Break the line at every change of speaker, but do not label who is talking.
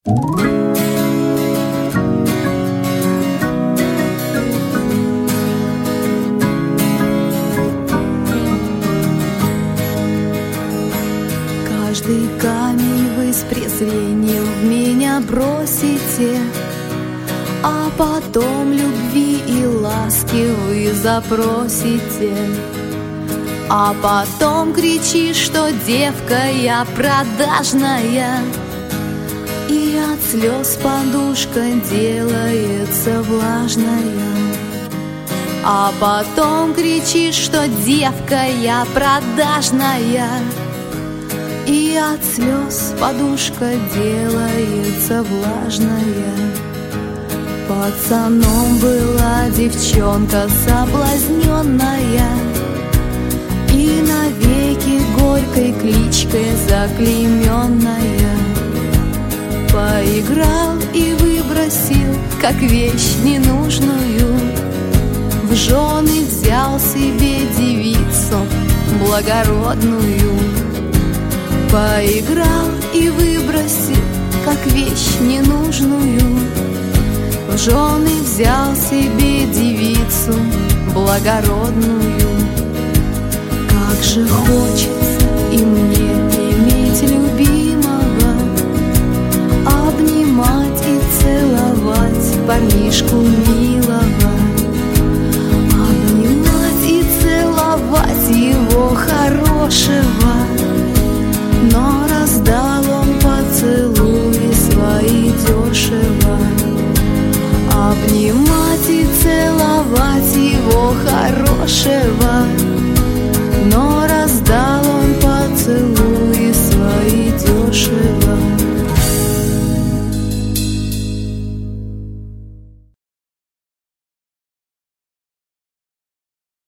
Каждый камень вы с презрением в меня бросите, а потом любви и ласки вы запросите. А потом кричишь, что девка я продажная, и от слез подушка делается влажная. А потом кричишь, что девка я продажная, и от слез подушка делается влажная. Пацаном была девчонка соблазненная, и навеки горькой кличкой заклейменная. Поиграл и выбросил, как вещь ненужную, в жены взял себе девицу благородную. Поиграл и выбросил, как вещь ненужную, в жены взял себе девицу благородную. Как же хочется и мне иметь любимого, обнимать и целовать парнишку милого, обнимать и целовать его хорошего. Но раздал он поцелуи свои дешево. Обнимать и целовать его хорошего,